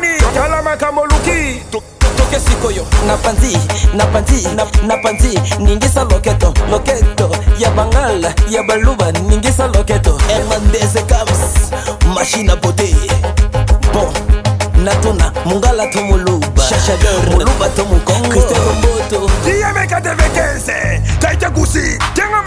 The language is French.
Johnny, Tala Makamoluki. Toke sikoyo, napanzi, ningisa loketo, ya bangala, ya baluba, ningisa loketo. Hermandez Kams, machine à beauté. Bon, natuna, mungala to muluba, muluba to mukongo, Cristiano Moto. Diameka TV15, Taita Gusi, Tenga